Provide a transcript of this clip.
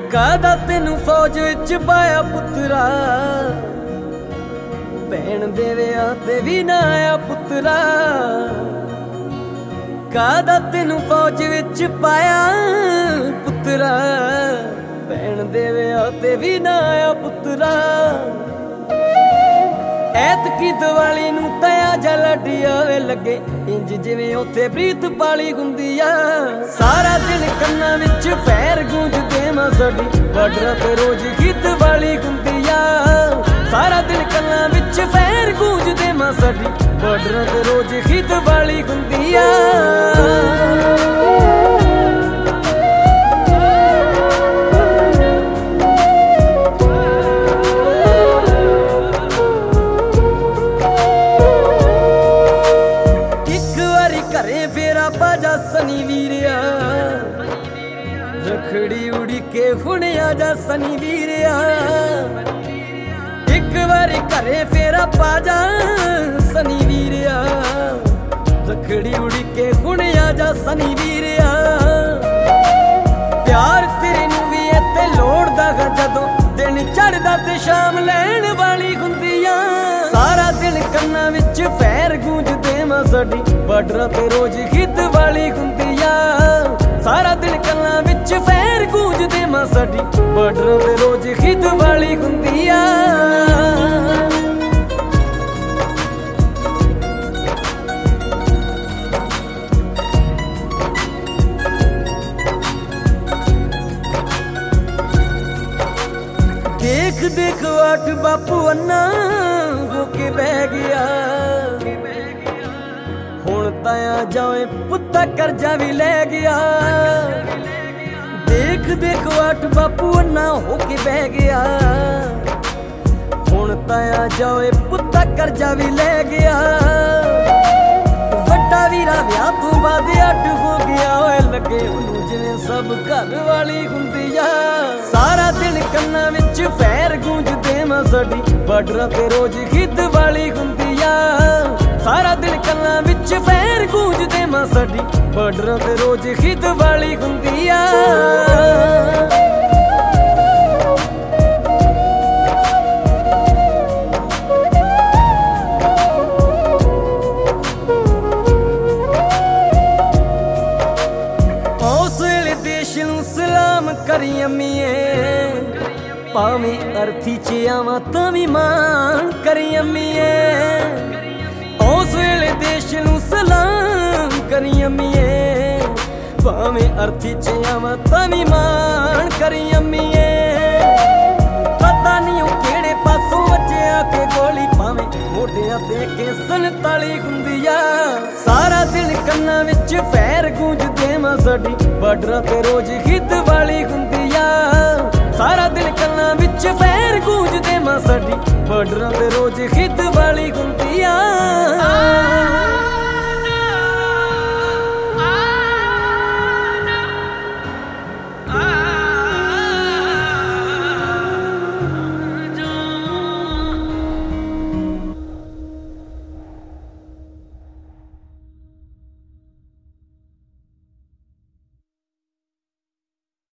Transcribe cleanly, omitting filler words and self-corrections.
ਕਾਹਦਾ ਤੈਨੂੰ ਫੌਜ ਵਿੱਚ ਪਾਇਆ ਪੁੱਤਰਾ, ਭੈਣ ਦੇ ਵਿਆਹ ਤੇ ਵੀ ਨਾ ਆਇਆ ਪੁੱਤਰਾ। ਕਾਹਦਾ ਤੈਨੂੰ ਫੌਜ ਵਿੱਚ ਪਾਇਆ ਪੁੱਤਰਾ, ਭੈਣ ਦੇ ਵਿਆਹ ਤੇ ਵੀ ਨਾ ਆਇਆ ਪੁੱਤਰਾ। ਐਤਕੀ ਦੀਵਾਲੀ ਨੂੰ ਤਇਆ ਜਲਡੀ ਆਵੇ ਲੱਗੇ, ਇੰਜ ਜਿਵੇਂ ਉੱਥੇ ਪ੍ਰੀਤ ਪਾਲੀ ਹੁੰਦੀ ਆ। ਸਾਰਾ ਦਿਨ ਕੰਨਾਂ ਵਿੱਚ ਫੈਰ ਗੂੰਜਦੇ ਮਾਂ ਸਾਡੀ, ਬਾਰਡਰਾਂ ਤੇ ਰੋਜ਼ ਹੀ ਦੀਵਾਲੀ ਹੁੰਦੀ ਆ। ਸਾਰਾ ਦਿਨ ਕੰਨਾਂ ਵਿੱਚ ਫੈਰ ਗੂੰਜਦੇ ਮਾਂ ਸਾਡੀ, ਬਾਰਡਰਾਂ ਤੇ ਰੋਜ਼ ਹੀ ਦੀਵਾਲੀ ਹੁੰਦੀ ਆ। ਘਰੇ ਫੇਰਾ ਬਾਜਾ ਸਨੀ ਵੀਰਿਆ, ਰੱਖੜੀ ਉੜੀ ਕੇ ਹੁਣ ਆ ਜਾ ਸਨੀ ਵੀਰਿਆ। ਇੱਕ ਵਾਰੀ ਘਰੇ ਫੇਰਾ ਬਾਜਾ ਸਨੀ ਵੀਰਿਆ, ਰੱਖੜੀ ਉੜੀ ਕੇ ਹੁਣ ਆ ਜਾ ਸਨੀ ਵੀਰਿਆ। ਪਿਆਰ ਤੇਰੇ ਨੂੰ ਵੀ ਇੱਥੇ ਲੋੜਦਾ ਗਾ, ਜਦੋਂ ਦਿਨ ਚੜ੍ਹਦਾ ਤੇ ਸ਼ਾਮ ਲੈਣ ਵਾਲੀ ਹੁੰਦੀ ਆ। ਸਾਰਾ ਦਿਨ ਕੰਨਾਂ ਵਿੱਚ ਫੈਰ ਗੂੰਜਦੇ ਮਾਂ ਸਾਡੀ, ਬਾਰਡਰਾਂ ਤੇ ਰੋਜ਼ ਹੀ ਦੀਵਾਲੀ ਹੁੰਦੀ ਆ। ਸਾਰਾ ਦਿਨ ਕੰਨਾਂ ਵਿੱਚ ਫੈਰ ਗੂੰਜਦੇ ਮਾਂ ਸਾਡੀ, ਬਾਰਡਰਾਂ ਤੇ ਰੋਜ਼ ਹੀ ਦੀਵਾਲੀ ਹੁੰਦੀ ਆ। ਦੇਖ ਦੇਖ ਆਠ ਬਾਪੂ ਅੰਨਾ ਹੋ ਕੇ ਬਹਿ ਗਿਆ, ਹੁਣ ਤਾਇਆ ਜਾਏ ਪੁੱਤਾ ਕਰਜ਼ਾ ਵੀ ਲੈ ਗਿਆ। ਦੇਖ ਦੇਖ ਆਠ ਬਾਪੂ ਅੰਨਾ ਹੋ ਕੇ ਬਹਿ ਗਿਆ, ਹੁਣ ਤਾਇਆ ਜਾਏ ਪੁੱਤਾ ਕਰਜ਼ਾ ਵੀ ਲੈ ਗਿਆ। ਵੱਡਾ ਵੀਰਾ ਵਿਆਹ ਤੋਂ ਬਾਅਦ ਅੱਡ ਹੋ ਗਿਆ, ਓਏ ਲੱਗੇ ਉਹਨੂੰ ਜਿਵੇਂ ਸਭ ਘਰ ਵਾਲੀ ਹੁੰਦੀ ਆ। ਸਾਰਾ ਦਿਨ ਕੰਨਾਂ ਵਿੱਚ ਫੈਰ ਗੂੰਜਦੇ ਮਾਂ ਸਾਡੀ, ਬਾਰਡਰਾਂ ਤੇ ਰੋਜ਼ ਹੀ ਦੀਵਾਲੀ ਹੁੰਦੀ ਆ। ਸਾਰਾ ਦਿਨ ਕੰਨਾਂ ਵਿੱਚ ਫੈਰ ਗੂੰਜਦੇ ਮਾਂ ਸਾਡੀ, ਬਾਰਡਰਾਂ ਤੇ ਰੋਜ਼ ਹੀ ਦੀਵਾਲੀ ਹੁੰਦੀ ਆ। ਉਸ ਵੇਲੇ ਦੇਸ਼ ਨੂੰ ਸਲਾਮ ਕਰੀ ਅੰਮੀਏ, ਭਾਵੇਂ ਅਰਥੀ ਚ ਆਵਾਂ ਤਾਂ ਵੀ ਮਾਣ ਕਰੀ ਅੰਮੀਏ। ਉਸ ਵੇਲੇ ਦੇਸ਼ ਨੂੰ ਸਲਾਮ ਕਰੀ ਅੰਮੀਏ, ਭਾਵੇਂ ਅਰਥੀ ਚ ਆਵਾਂ ਤਾਂ ਵੀ ਮਾਣ ਕਰੀ ਅੰਮੀਏ। ਪਤਾ ਨਹੀਂ ਉਹ ਕਿਹੜੇ ਪਾਸੋਂ ਵੱਜਿਆ ਕਿ ਗੋਲੀ, ਭਾਵੇਂ ਮੋਢਿਆਂ ਤੇ ਕੇ 47 ਹੁੰਦੀ ਆ। ਸਾਰਾ ਦਿਨ ਕੰਨਾਂ ਵਿੱਚ ਫੈਰ ਗੂੰਜਦੇ ਮਾਂ ਸਾਡੀ, ਬਾਰਡਰਾਂ ਤੇ ਰੋਜ਼ ਹੀ ਦੀਵਾਲੀ ਹੁੰਦੀ ਆ। ਸਾਰਾ ਦਿਨ ਕੰਨਾਂ ਵਿੱਚ ਫੈਰ ਗੂੰਜਦੇ ਮਾਂ ਸਾਡੀ, ਬਾਰਡਰਾਂ ਤੇ ਰੋਜ਼ ਹੀ ਦੀਵਾਲੀ ਹੁੰਦੀ ਆ।